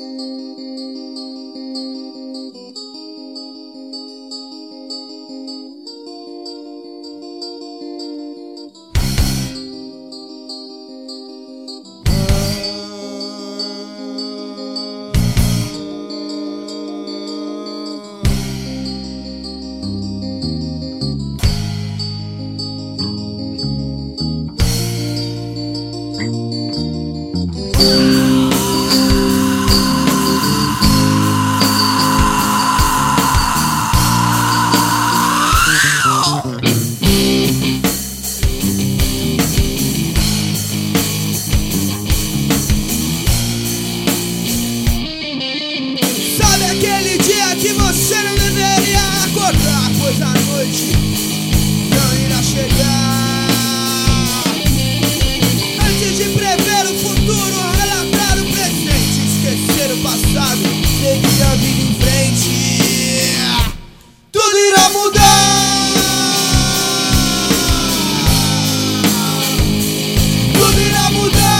Sabe aquele dia que você não deveria acordar, pois a noite não irá chegar. Antes de prever o futuro, relatar o presente, esquecer o passado, seguir a vida em frente. Tudo irá mudar. Tudo irá mudar.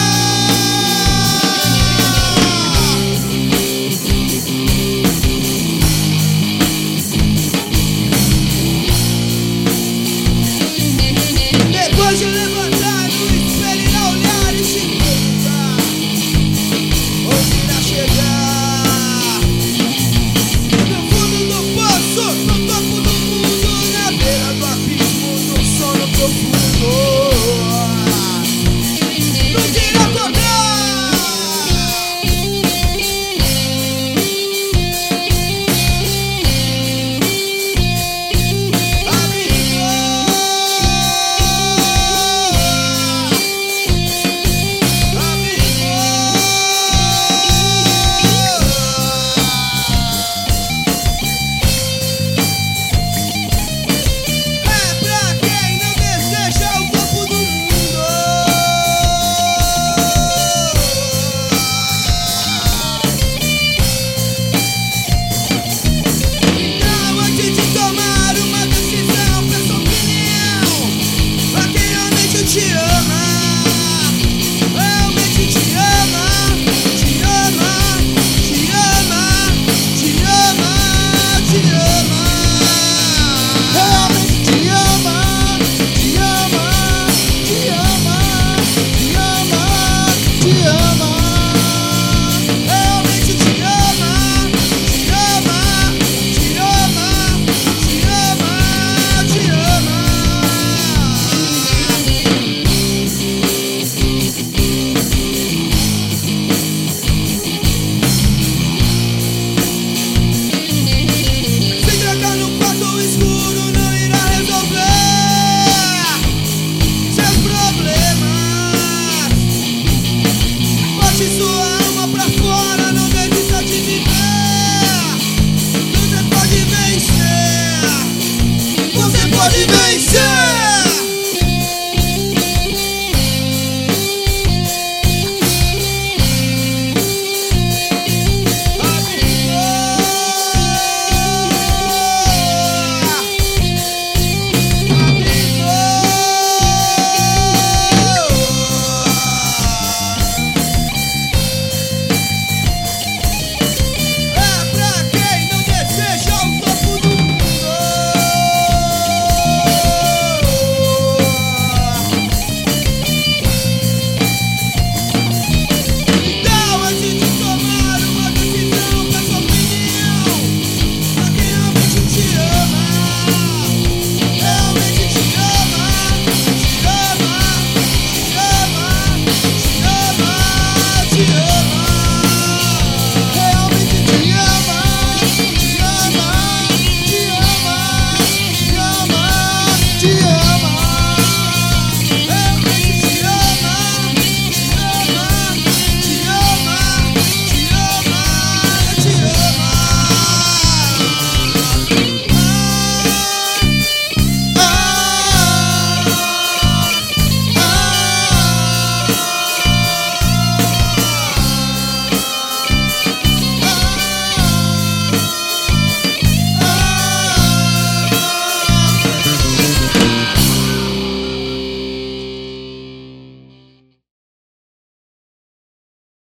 Depois de levantar no espelho, irá olhar e se perguntar onde irá chegar. No fundo do poço, no topo do mundo, na beira do abismo, no sono profundo. Nunca irá acordar. Te ama, realmente te ama, te ama, te ama, te ama, te ama, realmente te ama, te ama, te ama, te ama, te ama, realmente te ama, te ama, te ama, te ama, te ama. Sua alma pra fora, não desista de viver. Você pode vencer. Você pode vencer. Te ama.